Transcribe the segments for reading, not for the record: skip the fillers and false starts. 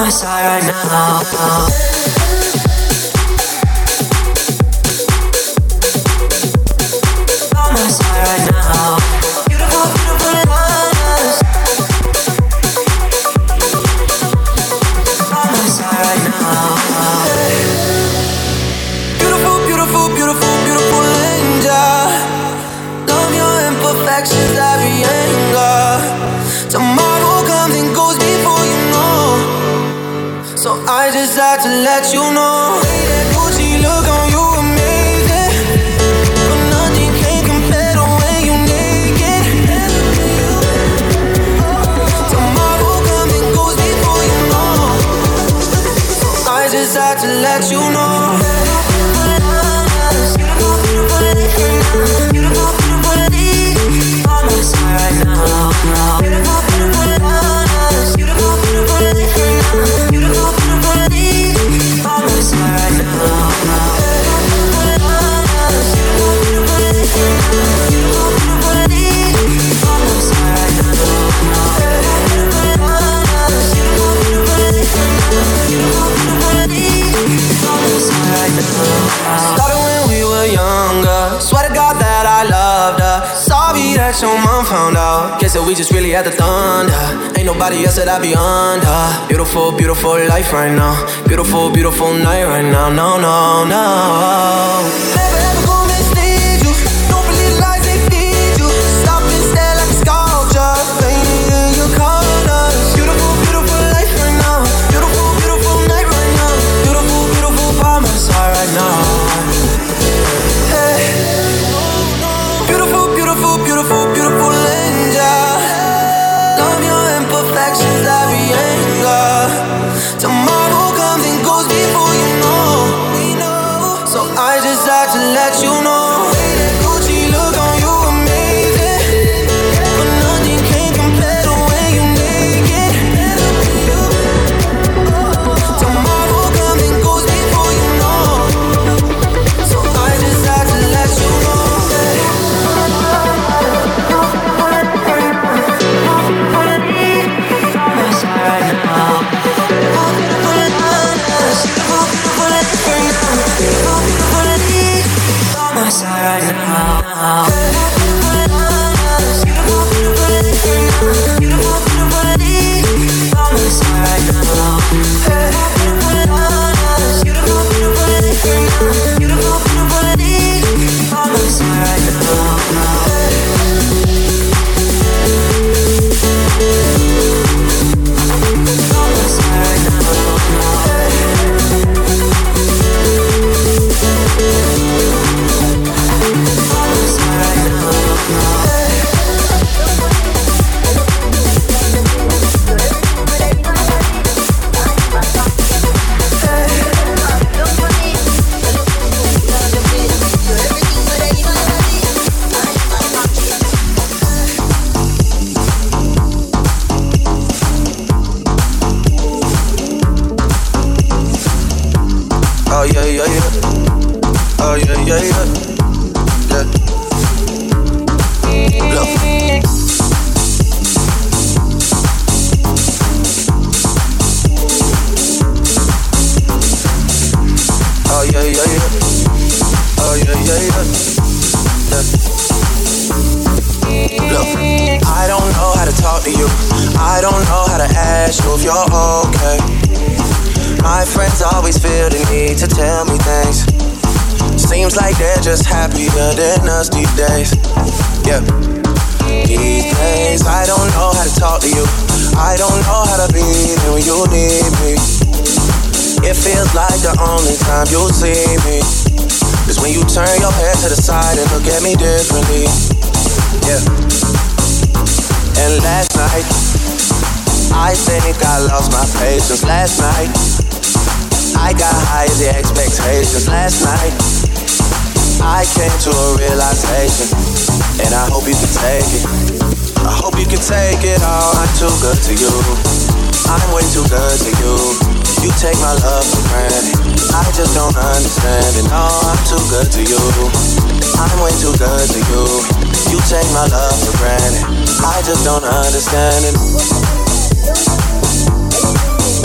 my side right now. On my side right now. Beautiful, beautiful honest. On my side right now. Beautiful, beautiful, beautiful, beautiful angel. Love your imperfections, every anger. Tomorrow comes and goes before you know. So I just had to let you know. That Gucci look on you amazing, but nothing can compare to when you naked. Tomorrow comes and goes before you know. So I just had to let you know. Beautiful, beautiful, beautiful, beautiful, on my side right now. Beautiful, beautiful, honest. Beautiful, beautiful, beautiful, beautiful, on my side right now. Beautiful, honest. Beautiful, beautiful, beautiful, on my side right now. Beautiful, honest. Beautiful, beautiful, on my side right now. Started when we were younger. Swear to God that I loved her. Sorry that your mom found out. Guess that we just really had the thunder. Ain't nobody else that I be under. Beautiful, beautiful life right now. Beautiful, beautiful night right now. No, no, no. Never ever gonna mislead you. Don't believe lies they feed you. Stop and stare like a sculpture painted in your corners. Beautiful, beautiful life right now. Beautiful, beautiful night right now. Beautiful, beautiful by my side right now. Beautiful, beautiful, beautiful, beautiful angel. Love your imperfections, every anger. Tomorrow comes and goes before you know. So I just had to let you know. That Gucci look on you amazing, but nothing can compare to when you naked. Tomorrow comes and goes before you know. So I just had to let you know. My side right now. You'll see me is when you turn your head to the side and look at me differently. Yeah. And last night, I think I lost my patience. Last night, I got high as the expectations. Last night, I came to a realization, and I hope you can take it. I hope you can take it all. I'm too good to you. I'm way too good to you. You take my love for granted. I just don't understand it. No, I'm too good to you. I'm way too good to you. You take my love for granted. I just don't understand it.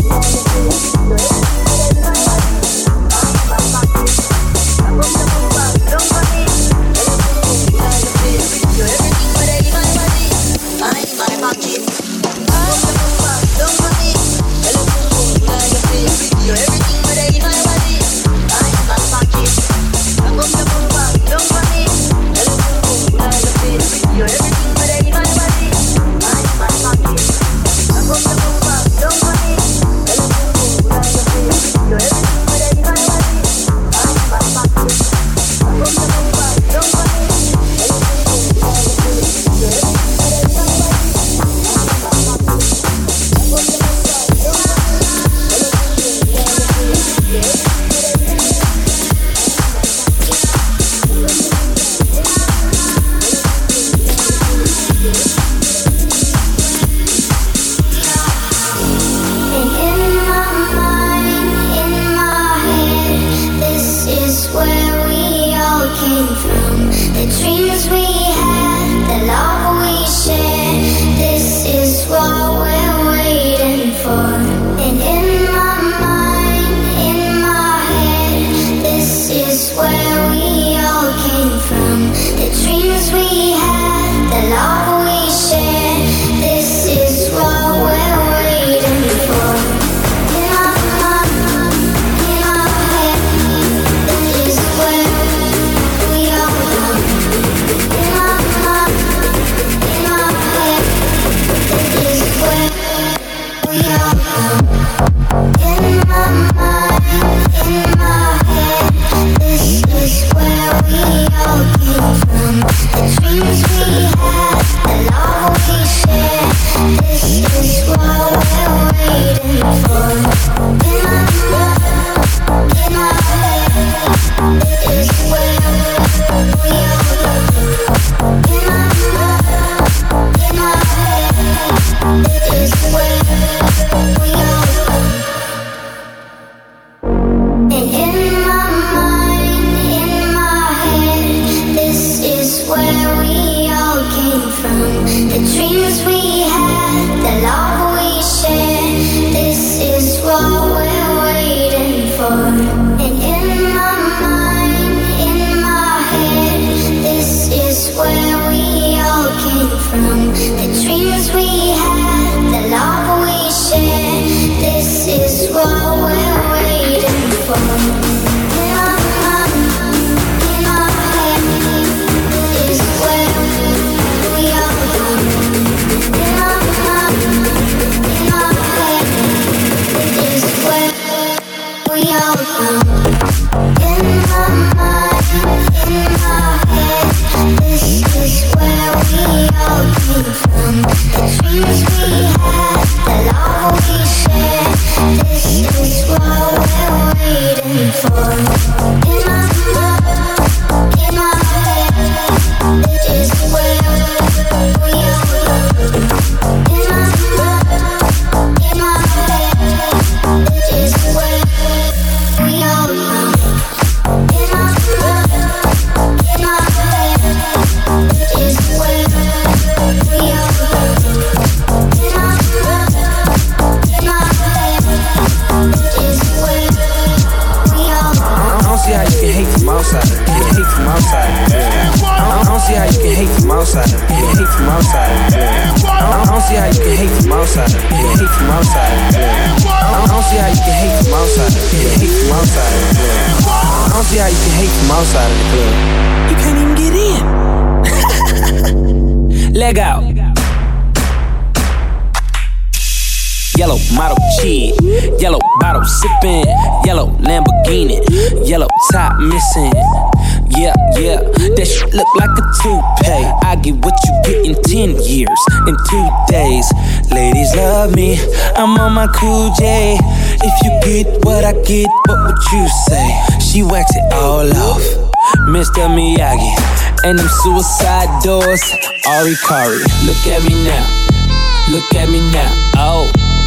I'm on my cool J. If you get what I get, what would you say? She wax it all off, Mr. Miyagi. And them suicide doors, Ari Kari. Look at me now, look at me now. Oh,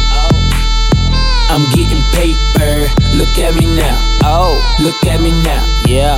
I'm getting paper. Look at me now, oh, look at me now. Yeah,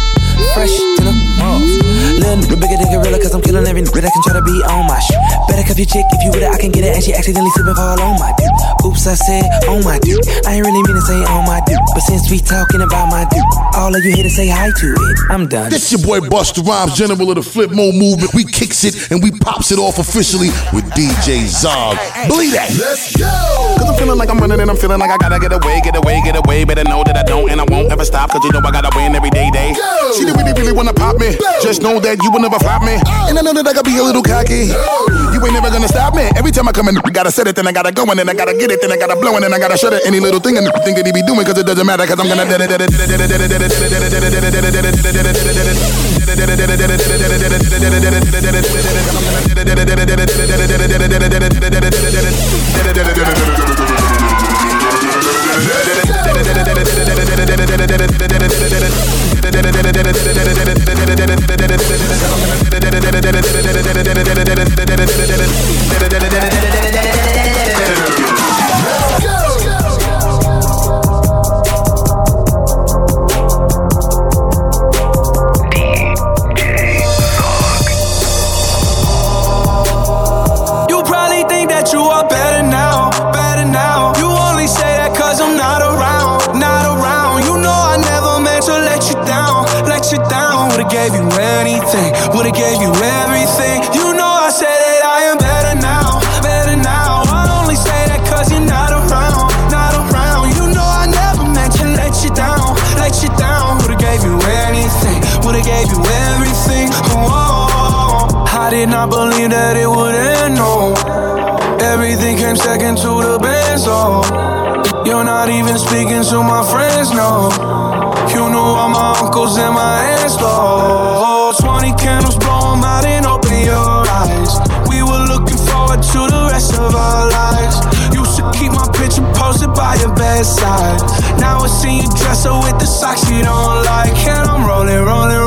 fresh to the mouth. Little nigga bigger than gorilla, cause I'm killing every nigga that can try to be on my shit. Better cuff your chick if you with it, I can get it. And she accidentally slip and fall on my dick. Oops, I said on my dick. I ain't really mean to say on my dick, but since we talking about my dick, all of you here to say hi to it. I'm done. This your boy Busta Rhymes, general of the Flip Mode movement. We kicks it and we pops it off officially with DJ Zog. Believe that. Let's go. Cause I'm feeling like I'm running and I'm feeling like I gotta get away. Better know that I don't and I won't ever stop. Cause you know I gotta win every day. Go. She didn't really wanna pop me. Go. Just know that you will never flop me. And I know that I gotta be a little cocky. You ain't never gonna stop me. Every time I come in, I gotta set it, then I gotta go, and then I gotta get it, then I gotta blow, and then I gotta shut it. Any little thing and everything that he be doing, cause it doesn't matter, cause I'm gonna You probably think that you are better now. You only say that cause I'm not around. You know I never meant to let you down. Would've gave you anything, would've gave you everything. You know I said that I am better now. I only say that cause you're not around. You know I never meant to let you down. Would've gave you anything, would've gave you everything. Oh, I did not believe that it would end, no. Everything came second to the best, oh. You're not even speaking to my friends, no. You know all my uncles and my aunts, oh. 20 candles, blow them out and open your eyes. We were looking forward to the rest of our lives. Used to keep my picture posted by your bedside. Now I see you dress her with the socks you don't like. And I'm rolling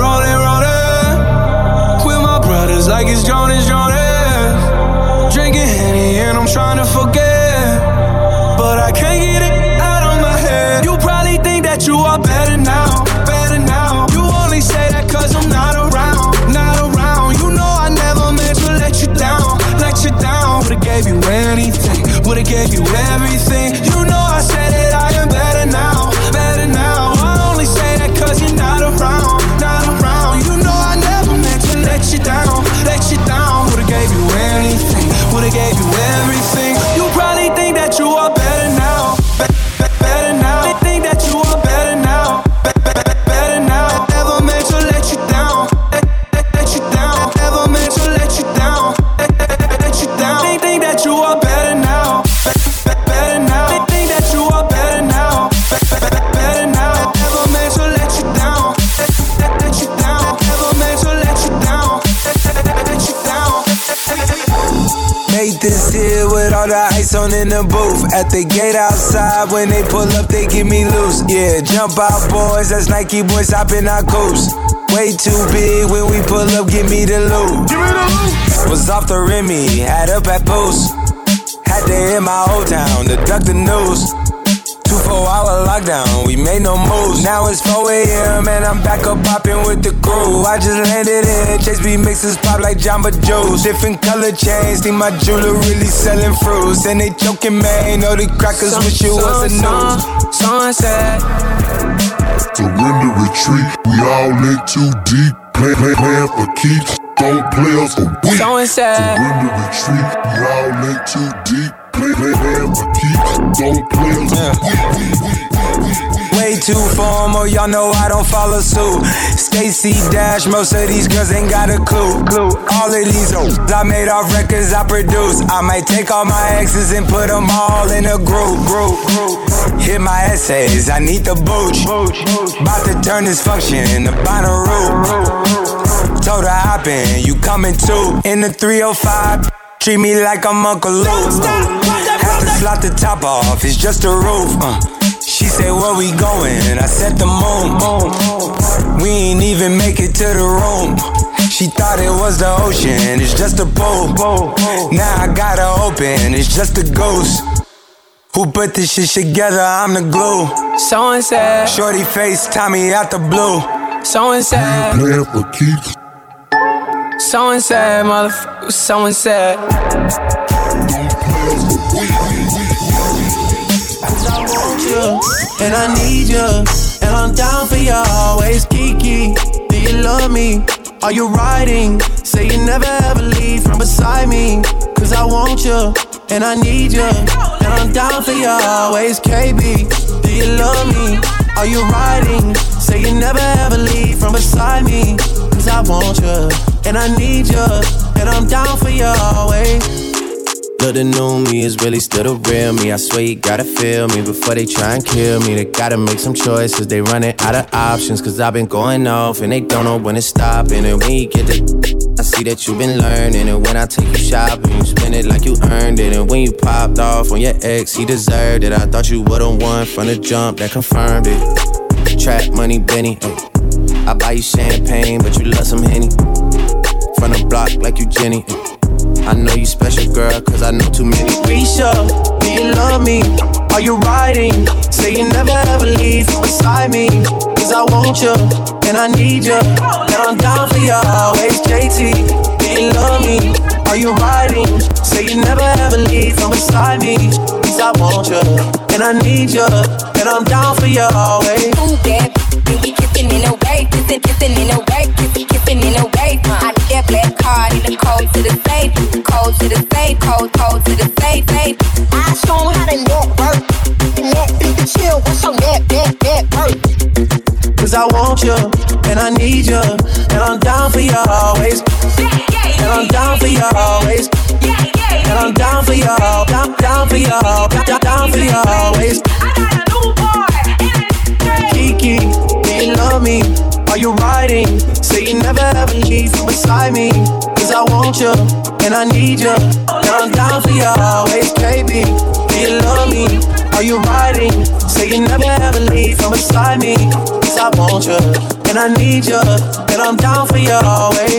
with my brothers like it's Jonas. Drinking Henny and I'm trying to forget, but I can't get it out of my head. You probably think that you are better now. You only say that cause I'm not around. You know I never meant to let you down. Would've gave you anything, would've gave you everything. You know I said that I am better now. I only say that cause you're not around. You know I never meant to let you down. Would've gave you anything, would've gave you everything. You probably think that you are better now. Think that you are better now. Never meant to let you down. Never meant to let you down. Think that you are better now. Think that you are better now. Never meant to let you down. Never meant to let you down. Made this here with all the ice on in the booth. At the gate outside, when they pull up, they give me loose. Yeah, jump out, boys. That's Nike boys hopping our coast. Way too big when we pull up, give me the loot. Was off the Remy, had up at post. Had to hit my old town to duck the news. 24-hour lockdown, we made no moves. Now it's 4 a.m. and I'm back up popping with the crew. I just landed in, Chase B mixes pop like Jamba Juice. Different color chains, think my jeweler really selling fruits. And they joking, man, know the crackers wish it was a news. Sunset. Surrender, retreat, we all in too deep. Plan for keeps, don't play us a week. Surrender, retreat, we all in too deep. Plan for keeps, don't play us a week. Way too formal, y'all know I don't follow suit. Stacy Dash, most of these girls ain't got a clue. All of these hoes I made off records I produce. I might take all my exes and put them all in a group. Hit my essays, I need the booch. About to turn this function into Bonnaroo. Told her hop in, you coming too. In the 305, treat me like I'm Uncle Luke. Have to slot the top off, it's just a roof. She said, where we going? I said the moon. We ain't even make it to the room. She thought it was the ocean, it's just a pool. Now I gotta open, it's just a ghost. Who put this shit together? I'm the glue. So and said, shorty face, Tommy out the blue. So and said, plan for keeps. So sad, motherfucker, so sad. I want you, and I need you, and I'm down for you always. Kiki, do you love me? Are you riding? Say you never ever leave from beside me. Cause I want you, and I need you, and I'm down for you always. KB, do you love me? Are you riding? Say you never ever leave from beside me. Cause I want you, and I need you, and I'm down for you always. Look, the new me is really still the real me. I swear you gotta feel me before they try and kill me. They gotta make some choices, they running out of options. Cause I've been going off and they don't know when to stop. And when you get the I see that you've been learning. And when I take you shopping, you spend it like you earned it. And when you popped off on your ex, he deserved it. I thought you would've won from the jump, that confirmed it. Trap money, Benny, ay. I buy you champagne, but you love some Henny. From the block like you Jenny, ay. I know you special, girl, cause I know too many. Risha, do you love me? Are you riding? Say you never ever leave from beside me. Cause I want you, and I need you, and I'm down for you always. JT, do you love me? Are you riding? Say you never ever leave from beside me. Cause I want you, and I need you, and I'm down for you always. Ooh, yeah, you be kissing in a way, kissing in a way, kissing in a way. I need that black card in the code to the safe, code to the safe, code to the safe, safe. I show 'em how to network, net people chill. What's on that work? Cause I want you, and I need you, and I'm down for you always. And I'm down for you always. And I'm down for you, down for you, down for you always. I got a new boy. Kiki, do you love me? Are you riding? Say you never ever leave from beside me. Cause I want you, and I need you, and I'm down for you always. Baby, do you love me? Are you riding? Say you never ever leave from beside me. Cause I want you, and I need you, and I'm down for you always.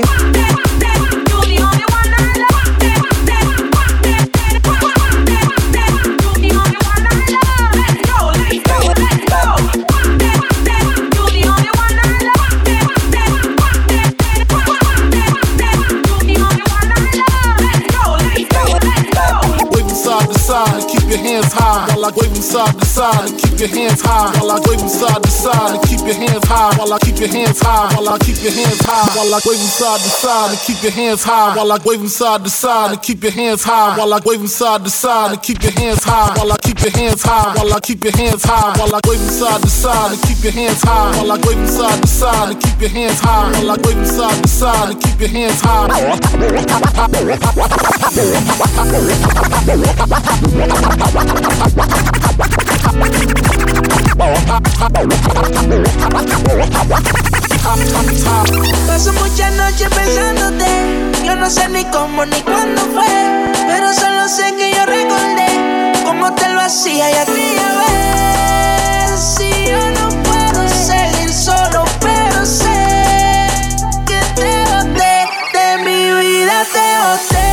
Your hands high while I wave them side to side and keep your hands high while I wave them side to side and keep your hands high while I keep your hands high while I keep your hands high while I wave them side to side and keep your hands high while I wave them side to side and keep your hands high while I wave them side to side and keep your hands high while I keep your hands high while I keep your hands high while I wave them side to side and keep your hands high while I wave them side to side and keep your hands high while I wave them side to side and keep your hands high. Paso muchas noches pensándote. Yo no sé ni cómo ni cuándo fue, pero solo sé que yo recordé cómo te lo hacía y aquella vez. Si yo no puedo seguir solo, pero sé que te boté de mi vida, te boté.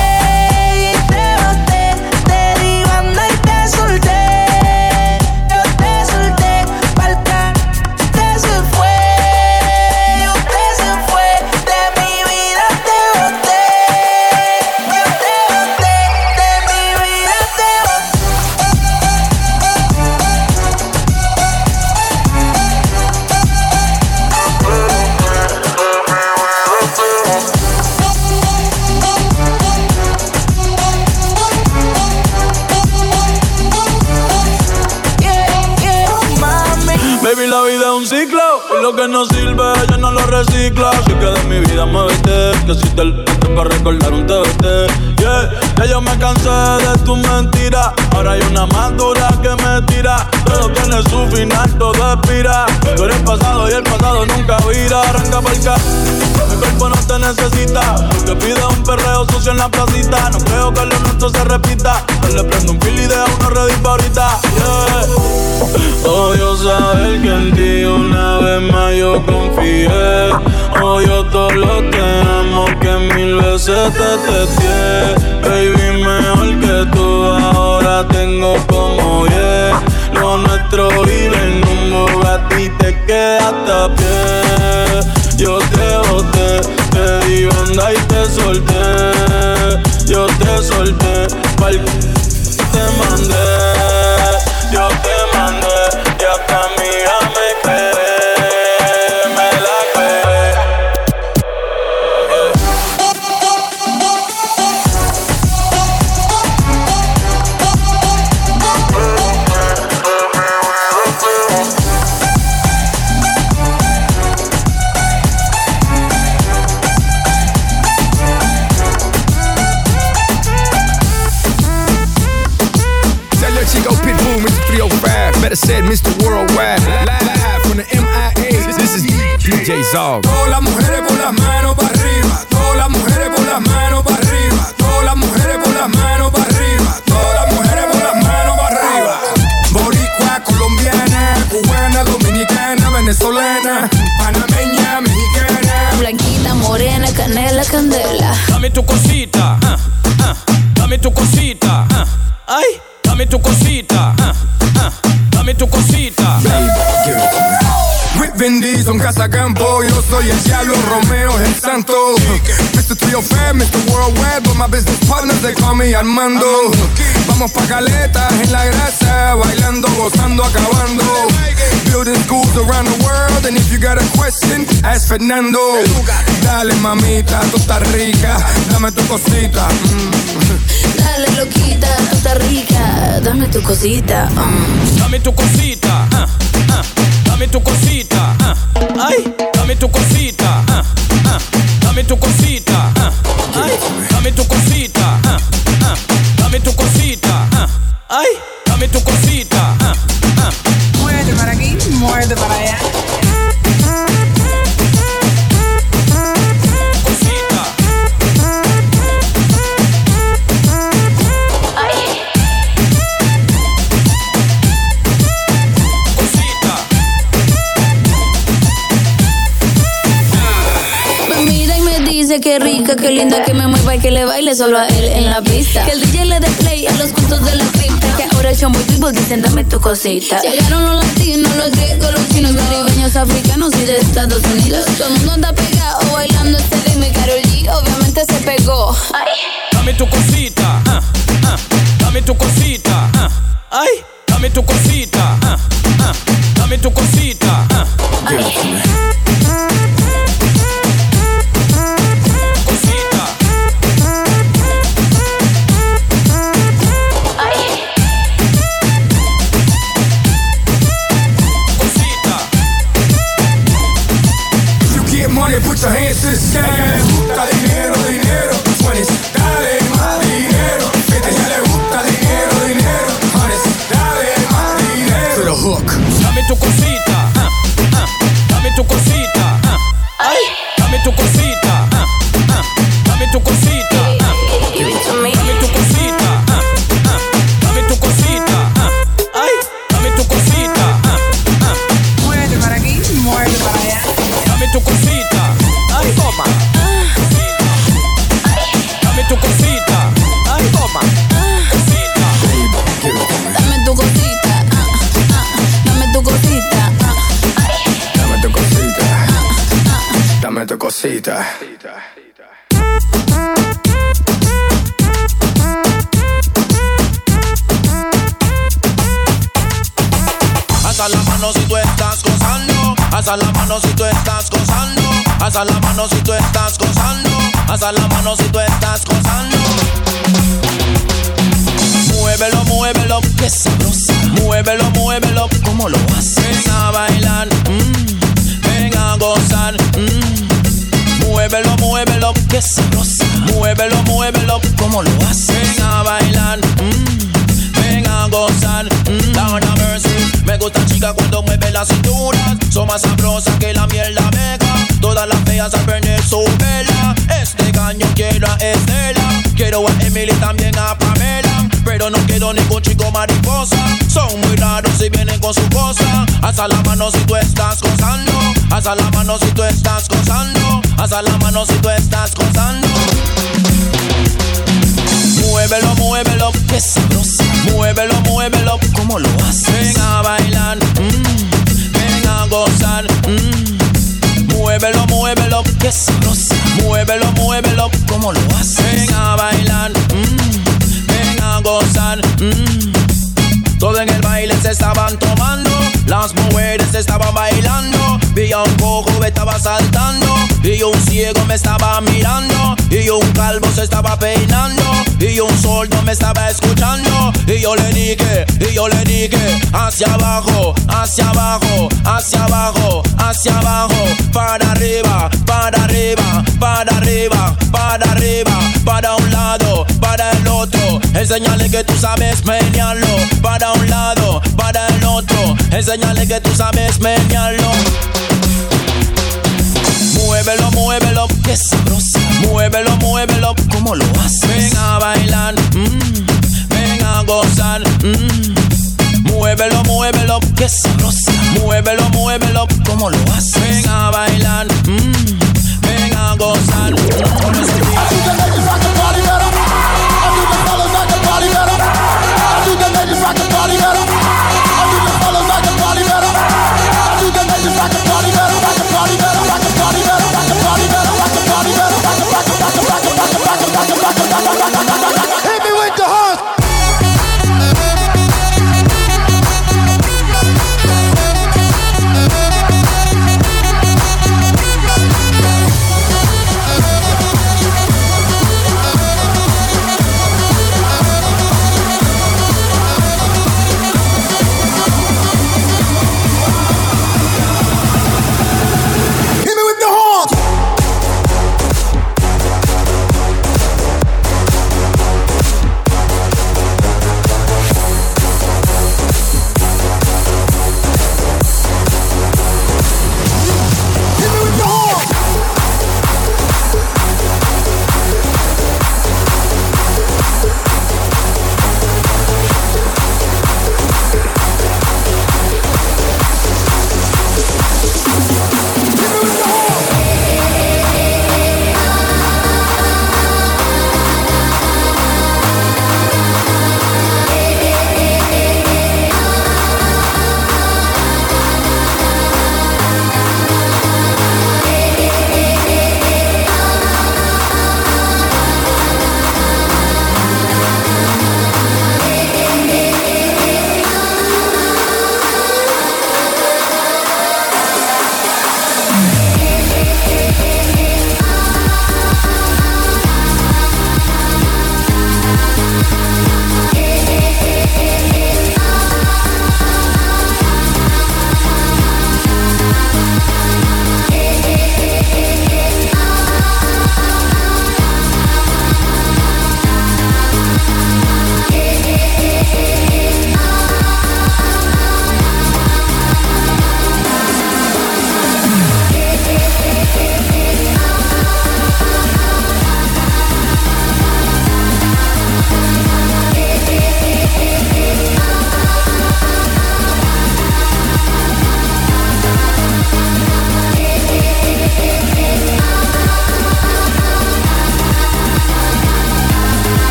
Lo que no sirve, yo no lo reciclo. Así que de mi vida muévete, que si te lo para recordar un TBT. Yeah, ya yo me cansé de tus mentiras. Ahora hay una más dura que me tira. Todo tiene su final, todo expira. Tú eres pasado y el pasado nunca vira. Arranca pa'l ca. Mi cuerpo no te necesita. Lo que pide es un perreo sucio en la placita. No creo que lo nuestro se repita. Yo le prendo un fil y dejo uno ready pa' ahorita. Yeah. Odio saber que en ti una vez más yo confié. Odio todo lo que amo, que mil veces te testé. Baby, mejor que tú ahora tengo como lo nuestro vive en un Bugatti y te quedaste a pie. Yo te boté, te di banda pa'l te mandé, yo te mandé, y hasta amiga me cree, me la cree. Better said Mr. Worldwide. Live from the MIA. This is DJ Zog. Todas las mujeres por las manos para arriba. Todas las mujeres por las manos para arriba. Todas las mujeres por las manos para arriba. Todas las mujeres por las manos para arriba. Boricua, colombiana, cubana, dominicana, venezolana, panameña, mexicana. Blanquita, morena, canela, candela. Dame tu cosita, dame tu cosita, ay, dame tu cosita, dame tu cosita. With Vin Diesel en Casa Campo, yo soy el diablo, Romeo es el santo. Mr. 305, Mr. Worldwide, but my business partners they call me Armando. Vamos pa' Caleta, en la grasa, bailando, gozando, acabando. Building schools around the world, and if you got a question, ask Fernando. Dale mamita, tú estás rica, dame tu cosita. Dale loquita, tú estás rica, dame tu cosita. Dame tu cosita, dame tu cosita, ay, dame tu cosita, dame tu cosita, ay, dame tu cosita, dame tu cosita, ay, dame tu cosita. Muévete para aquí, muévete para allá. Dice que rica, que linda, que me mueva y que le baile solo a él en la pista. Que el DJ le dé play a los cultos de la cripta. Que ahora el chombo y people dicen dame tu cosita. Llegaron los latinos, los griegos, los chinos, caribeños, africanos y de Estados Unidos. Todo el mundo anda pegado bailando este ritmo y Karol G obviamente se pegó. Ay. Dame tu cosita, dame tu cosita, ay, dame tu cosita, dame tu cosita, ay. Put your hands to the sky. Le gusta dinero, dinero. Honest, dale más dinero. A ella le gusta dinero, dinero. Honest, dale más dinero. To the hook. Dame tu cosita, dame tu cosita, ay, dame tu cosita, dame tu cosita, dame tu cosita, dame tu cosita, ay, dame tu cosita. Muévete para aquí, muévete para allá. Dame tu cosita, ay, toma. Dame tu cosita, ay, toma. Dame tu cosita, dame tu cosita, dame tu cosita, dame tu cosita. Alza la mano si tú estás gozando, alza la mano si tú estás gozando, alza la mano si tú estás gozando, alza la mano si tú estás gozando. Muévelo, muévelo, que sabrosa. Muévelo, muévelo, ¿cómo lo haces? Ven a bailar, ven a gozar. Muévelo, muévelo, que sabrosa. Muévelo, muévelo, ¿cómo lo haces? Ven a bailar, ven a gozar. Lord have mercy. Me gusta chica cuando mueve la cintura. Son más sabrosas que la miel de abeja. Todas las feas al prender su vela. Este caño quiero a Estela. Quiero a Emily también a Pamela. Pero no quiero ningún chico mariposa. Son muy raros si vienen con su cosa. Alza la mano si tú estás gozando. Alza la mano si tú estás gozando. Alza la mano si tú estás gozando. Muévelo, muévelo, que sabrosa. Muévelo, muévelo, ¿cómo lo haces? Ven a bailar, ven a gozar. Muévelo, muévelo, que sabrosa. Muévelo, muévelo, ¿cómo lo haces? Ven a bailar, ven a ciego me estaba mirando y un calvo se estaba peinando y un sordo me estaba escuchando y yo le dije hacia abajo, hacia abajo, hacia abajo, hacia abajo, para arriba, para arriba, para arriba, para arriba, para un lado, para el otro. Enséñale que tú sabes menearlo, para un lado, para el otro. Enséñale que tú sabes menearlo. Muévelo, muévelo, que sabrosa. Muévelo, muévelo, ¿cómo lo haces? Ven a bailar, ven a gozar, Muévelo, muévelo, que sabrosa. Muévelo, muévelo, ¿cómo lo haces? Ven a bailar, ven a gozar. I do the ladies rock the party better. I do the fellas like the party better. I do the ladies rock the party better. I do the fellas like the party better. I do the ladies rock the party better. Rock the party better. Rock the party better. Rock the party better. Rock the party better. Rock the rock the rock the rock the rock the rock the rock the rock the rock the. Hit me with the horns.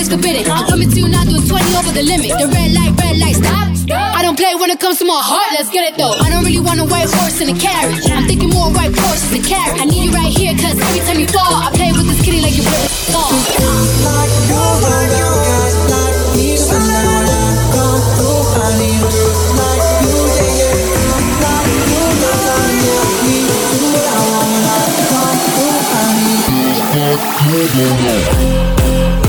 forbidden. I'm coming to you now doing 20 over the limit. The red light, stop. I don't play when it comes to my heart, let's get it though. I don't really want a white horse in a carriage. I'm thinking more white horses and carriage. I need you right here, cause every time you fall, I play with this kitty like you really fall. Like you got like me, so now I come through, I need you. Like you, yeah, like you, I need do what I want, come through, I need you.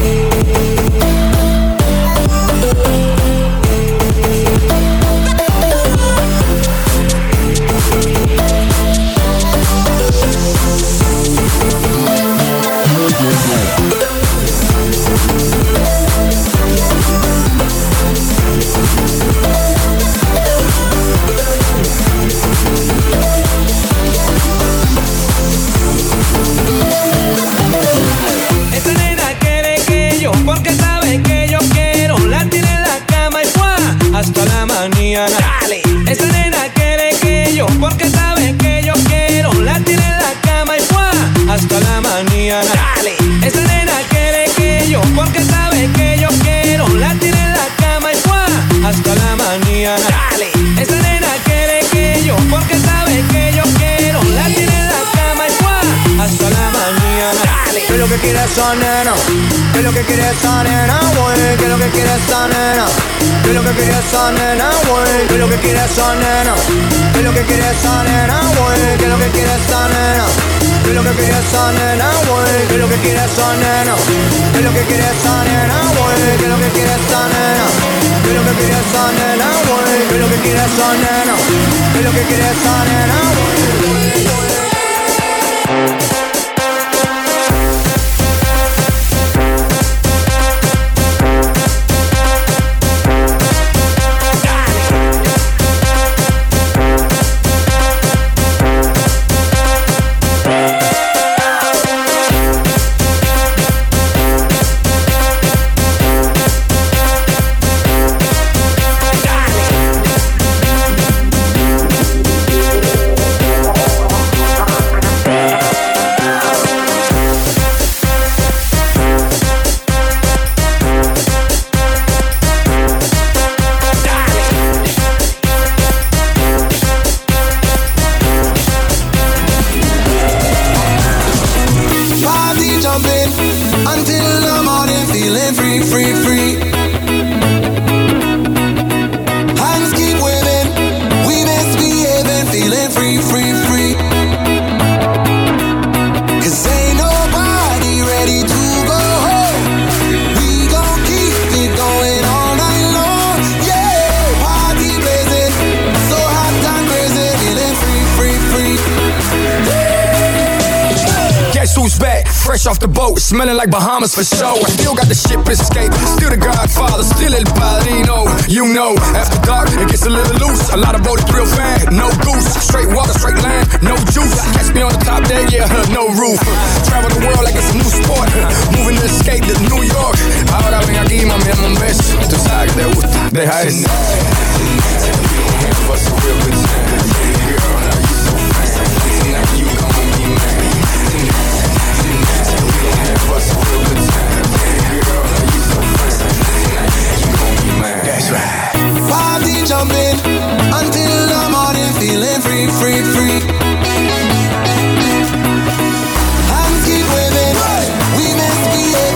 Hasta la mañana. Dale. Esa nena quiere que yo, porque sabe que yo quiero. La tiene en la cama y ¡fua! Hasta la mañana. Dale. Esa nena quiere que yo, porque sabe que yo quiero. La tiene en la cama y ¡fua! Hasta la mañana. Dale. Esa nena quiere que yo, porque sabe que yo quiero. La tiene en la cama y ¡fua! Hasta la mañana. Dale. ¿Qué es lo que quiere esa nena? ¿Qué es lo que quiere esa nena, güey? ¿Qué es lo que quiere esa nena? ¿Qué es lo que quiere esa nena, güey? ¿Qué es lo que quiere esa nena? ¿Qué es lo que quiere esa nena, güey? ¿Qué es lo que quiere esa nena? ¿Qué es lo que quiere esa nena, güey? ¿Qué es lo que quiere esa nena? ¿Qué es lo que quiere esa nena, güey? ¿Qué es lo que quiere esa nena? ¿Qué es lo que quiere esa nena, güey? ¿Qué es lo que quiere esa nena? ¿Qué es lo que quiere esa nena, güey? Fresh off the boat, smelling like Bahamas for sure. I still got the ship escape, still the Godfather, still El Padrino. You know, after dark, it gets a little loose. A lot of boats real fast, no goose. Straight water, straight line, no juice. Catch me on the top deck, yeah, no roof. Travel the world like it's a new sport. Moving to escape to New York. Ahora ven aquí, mami, dame un beso. Tú sabes que te gusta, deja eso. Party jumping until the morning, feeling free, free, free. Hands keep waving, we misbehave.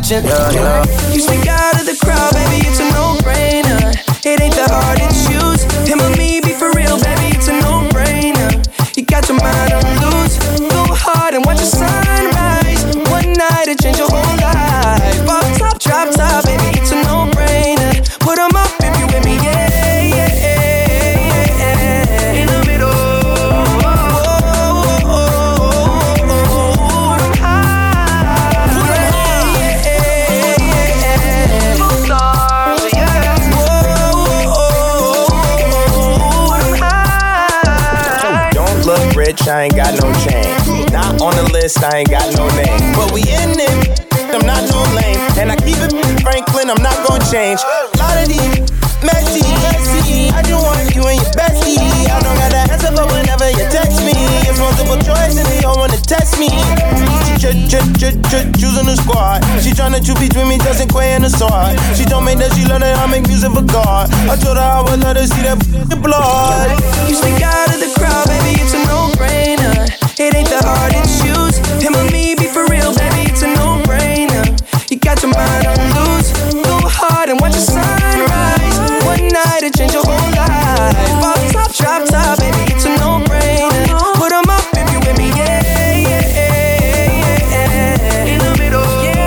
attention. You sneak out of the crowd, baby, it's a no-brainer. It ain't that hard to choose. Him or me, be for real, baby, it's a no-brainer. You got your mind on loose. Go hard and watch the sunrise. One night it change your whole life. Pop top, drop top, baby, it's a no-brainer. Put 'em up if you with me, yeah, yeah, yeah. In the middle. I ain't got no chain. Not on the list, I ain't got no name. But we in it, I'm not no lame. And I keep it Franklin, I'm not gonna change. A lot of these messy. I just want you and your bestie. I don't got the answer, but whenever you text me, it's multiple choice and they all wanna test me. Choosing the squad. She tryna choose between me, Justin Quay and the sword. She told me that she love that I make music for God. I told her I would let her see that blood. You sneak out of the crowd, baby, it's a no-brainer. It ain't that hard to choose. Him or me, be for real, baby, it's a no-brainer. You got your mind on loose. Go hard and watch the sunrise. One night it change your whole life. Pop top, drop top, baby, it's a no-brainer. Put 'em up if you with me, yeah, yeah, yeah. In the middle, yeah.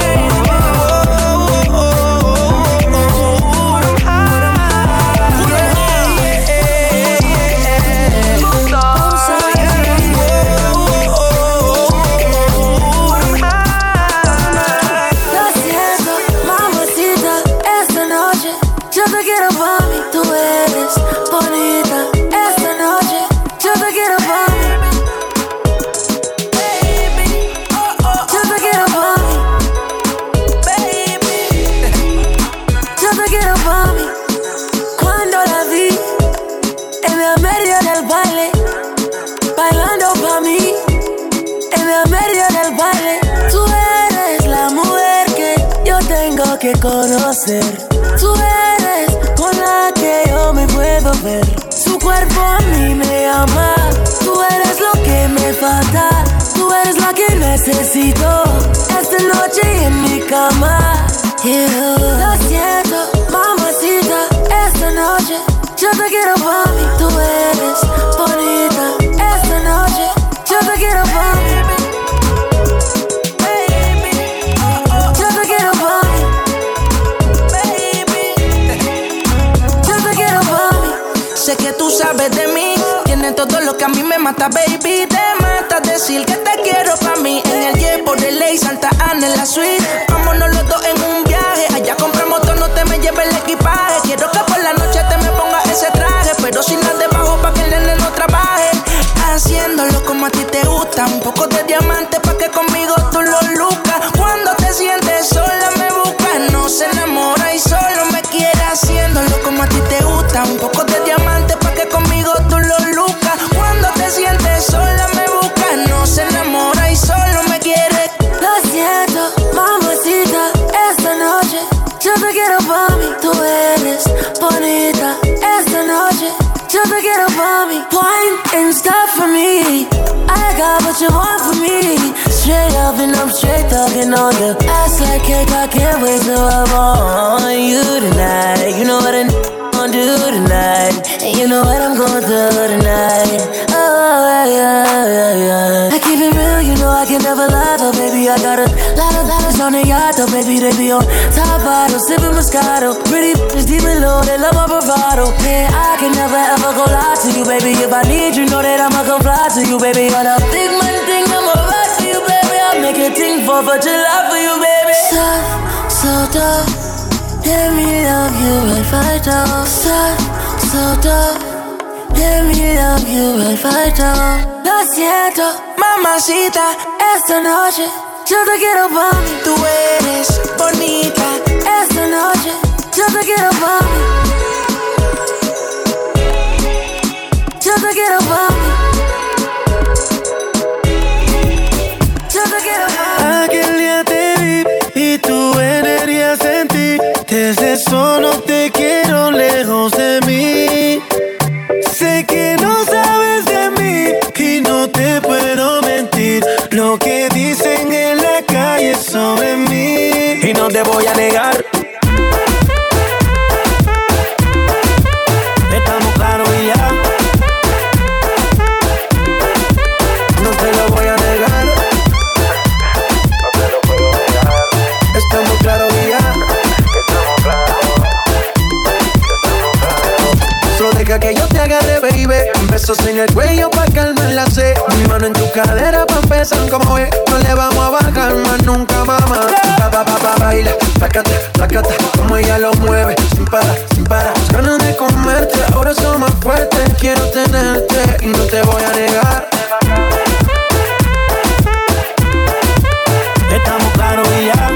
Que conocer. Tú eres con la que yo me puedo ver. Su cuerpo a mí me llama. Tú eres lo que me falta. Tú eres la que necesito esta noche en mi cama. Lo siento, mamacita, esta noche yo te quiero pa' mí. Tú eres bonita. Esta noche yo te quiero pa' mí. Sé que tú sabes de mí, tienes todo lo que a mí me mata, baby. Te mata decir que te quiero pa' mí. En el jet por el ley, Santa Ana en la suite. Vámonos los dos en un viaje. Allá compramos todo, no te me lleves el equipaje. Quiero que por la noche te me ponga ese traje, pero sin nada debajo pa' que el nene no trabaje. Haciéndolo como a ti te gusta. Un poco de diamante pa' que conmigo tú lo lucas. Cuando te sientes sola me buscas. No se enamora y solo me quiere. Haciéndolo como a ti te gusta. Un poco de diamante pa' que conmigo tú lo lucas. Cuando te sientes sola me buscas. No se enamora y solo me quiere. Lo siento, mamacita, esta noche yo te quiero pa' mí. Tú eres bonita. Esta noche yo te quiero pa' mí. Wine and stop for me. I got what you want from me. Straight up and I'm straight talking on you. Ass like cake, I can't wait till I'm on you tonight. You know what I'm gonna do tonight. And you know what I'm gonna do tonight. Oh, yeah. I keep it real, you know I can never lie, though, baby. I got a lot of dollars on the yacht, though, baby. They be on top bottle, sipping Moscato. Pretty bitches deep and low, they love my bravado. Yeah, I can never ever go lie to you, baby. If I need you, know that I'ma come fly to you, baby. On a big man thing, I'ma ride for you, baby. I'll make a thing for July for you, baby. So dope. Let me love you right vital. So dope. Let me love you right vital. Lo siento, mamacita, esta noche yo te quiero pa' mí. Tú eres bonita. Esta noche yo te quiero pa' mí. Yo te quiero pa' mí. Yo te quiero pa' mí. Aquel día te vi y tu energía sentí. Desde eso no te quiero lejos de mí. Sé que no sabes de mí y no te puedo mentir. Lo que dicen en la calle sobre mí. Y no Besos en el cuello pa' calmar la sed. Mi mano en tu cadera pa' empezar como es. No le vamos a bajar más nunca, mamá. Baila, placata, placata. Como ella lo mueve, sin parar, sin parar. Ganas de comerte, ahora son más fuertes. Quiero tenerte y no te voy a negar. Estamos claros y ya.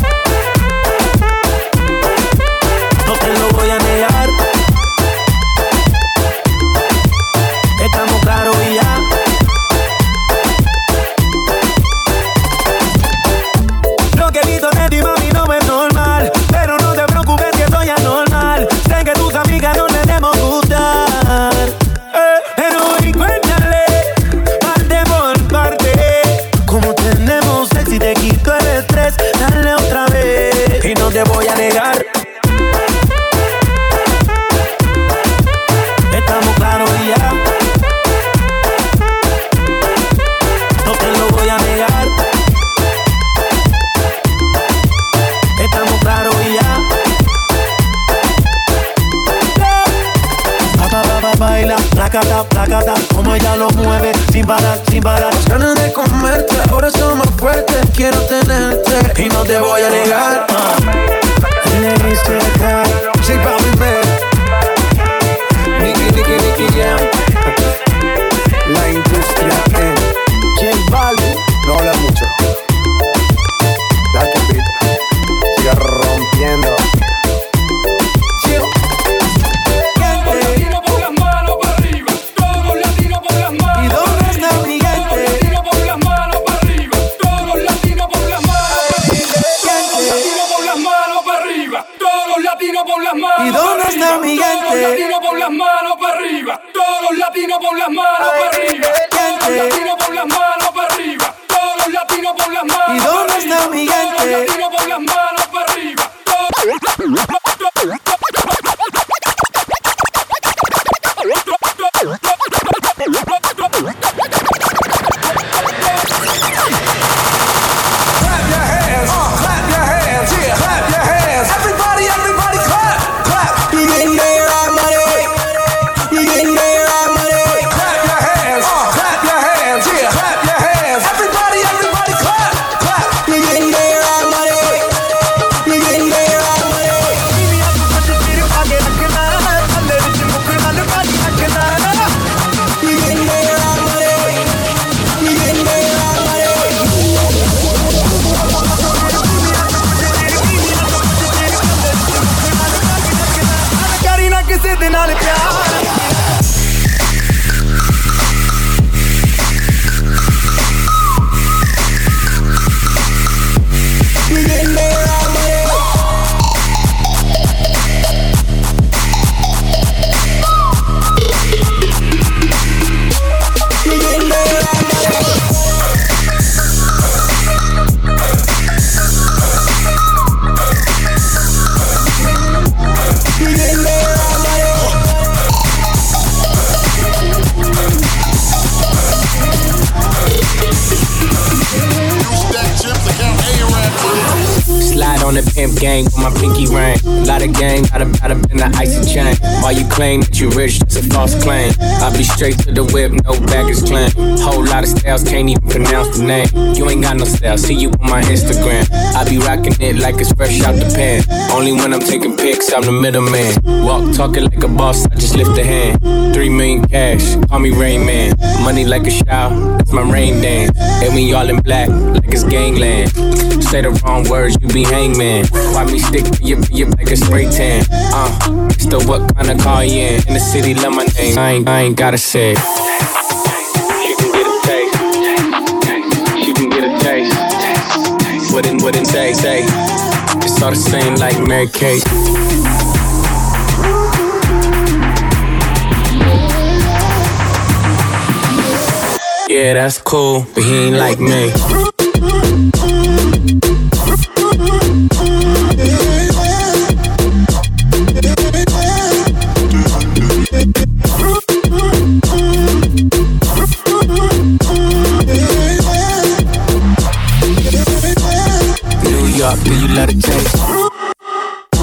No te lo voy a negar. Estamos claros y ya. Lo que he visto de ti, mami, no es normal. Pero no te preocupes que soy anormal. Sé que tus amigas no le debemos gustar. Pero hoy cuéntale, parte por parte. Como tenemos sexo y te quito el estrés, dale otra vez. Y no te voy a negar. Estamos claros y ya. No te lo voy a negar. Estamos claros y ya. Baila, placata, placata. Como ella lo mueve, sin parar, sin parar. Las ganas de comerte, ahora son más fuertes. Quiero tenerte y no te voy a negar. Sí, papi, Nicky Jam. La industria en J Balvin. No habla mucho. Dale beat. Siga rompiendo. ¿Y dónde está mi gente? Todos los latinos por las manos para arriba. Todos los latinos por las manos para arriba. Todos los latinos por las manos para arriba. Todos los latinos por las manos. ¿Y dónde está mi gente? Todos los latinos por las manos para arriba. Clap your hands, yeah, clap your hands. Everybody clap, clap. You getting paid right money? You getting paid right money? Clap your hands, yeah, clap your hands. Everybody clap, clap. You getting paid right money? You getting paid right money? Baby, I'm such a city pocket, I cannot. I let it in my crib, I look like I cannot. You getting paid right money? You getting paid right money? Que se den al Slide on the pimp gang with my pinky ring. Lot of gang, got up in the icy chain. While you claim that you rich, that's a false claim. I be straight to the whip, no baggage claim. Whole lot of styles, can't even pronounce the name. You ain't got no style, see you on my Instagram. I be rocking it like it's fresh out the pan. Only when I'm taking pics, I'm the middleman. Walk talking like a boss, I just lift a hand. 3 million cash, call me Rain Man. Money like a shower, that's my rain dance. And we all in black, like it's gangland. Say the wrong words, you be hangman. Why me stick to your like a spray tan? Still what kind of car you in? In the city, love my name. I ain't gotta say it. She can get a taste. She can get a taste. Wouldn't say. It's all the same like Mary Kate. Yeah, that's cool, but he ain't like me. New York, do you let it taste?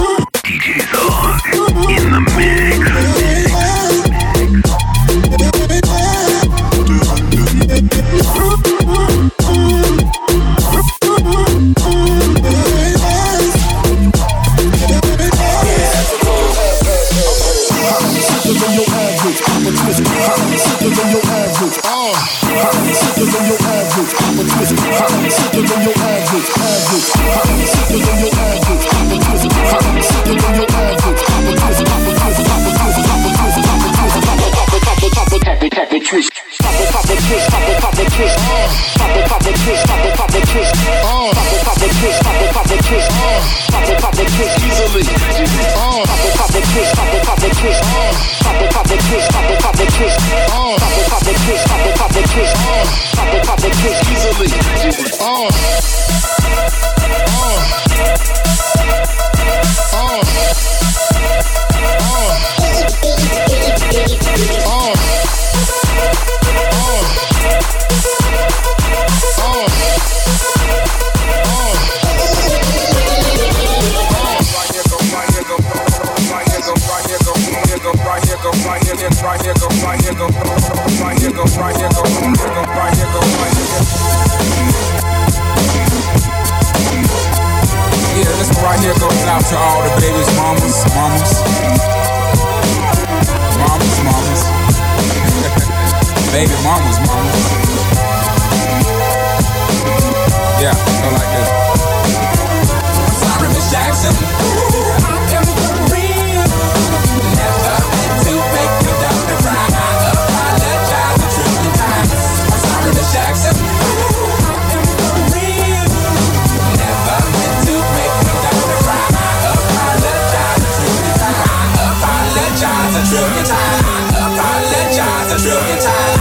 DJ Zog in the mix. twist, pop a twist, pop a twist, pop a twist, pop a twist easily. Pop a twist, pop a twist, pop a twist, pop a twist, pop a twist, pop a twist, pop a twist easily. Yeah, this one right here goes out to all the babies, mamas. Baby mamas. Yeah, go like this. I'm sorry, Miss Jackson. I am for real. Never meant to make your daughter cry. I apologize a trillion times. I'm sorry, Miss Jackson. I am for real. Never meant to make your daughter cry. I apologize a trillion times. I apologize a trillion times. I apologize a trillion times.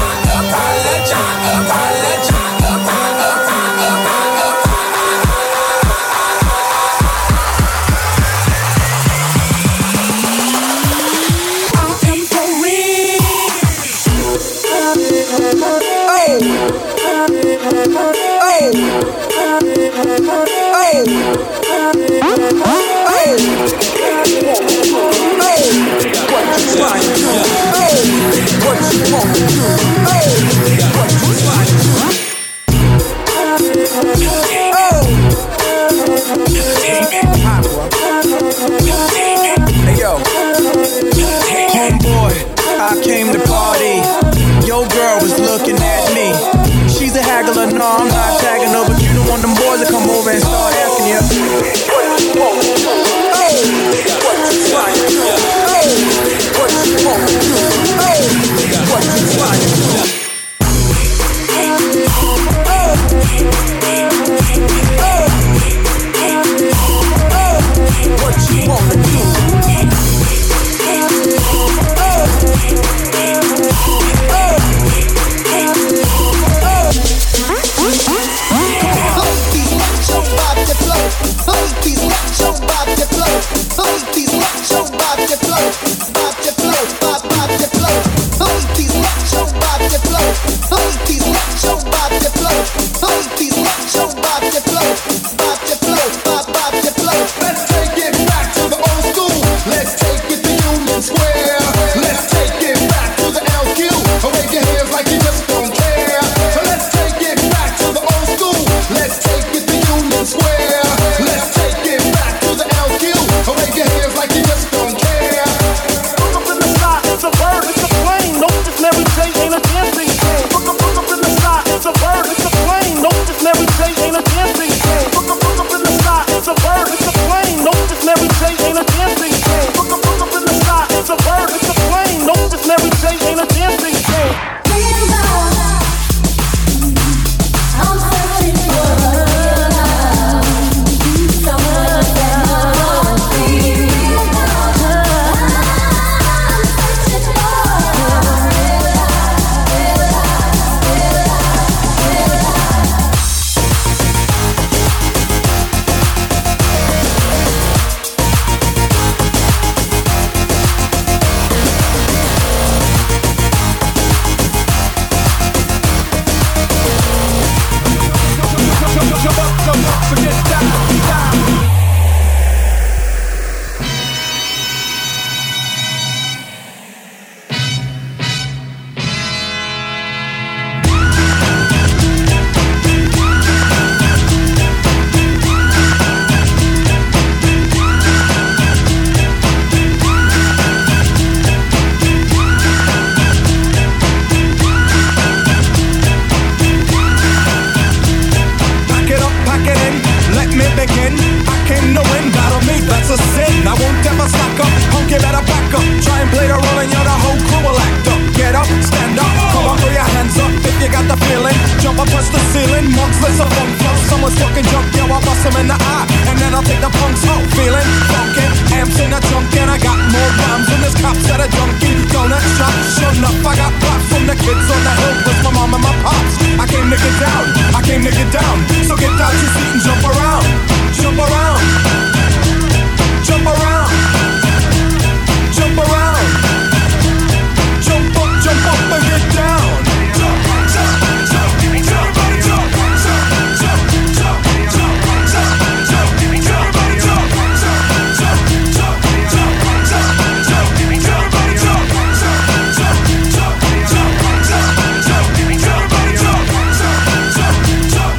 Jump up, touch the ceiling, monks, let's a funk flow. Someone's fucking jump, yo, I'll bust him in the eye. And then I'll take the punk's hoe. Feeling funky, amps in the trunk, and I got more rhymes than this cops at a junkie donut shop. Sure enough, I got props from the kids on the hill with my mom and my pops. I came to get down, I came to get down. So get out your seat and jump around, jump around, jump around, jump around, jump up and get down. Jump, jump, jump, everybody jump, jump, jump, jump, jump, jump, jump, everybody jump, jump, jump, jump, jump, jump, jump, everybody jump, jump, jump, jump, jump, jump, jump, everybody jump, jump, jump, jump,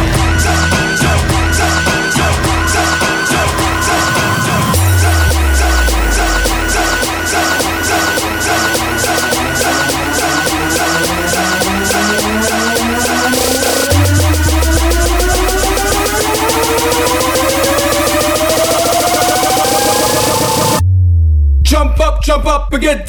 jump up again.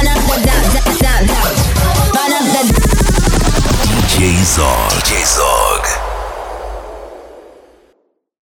DJ Zol.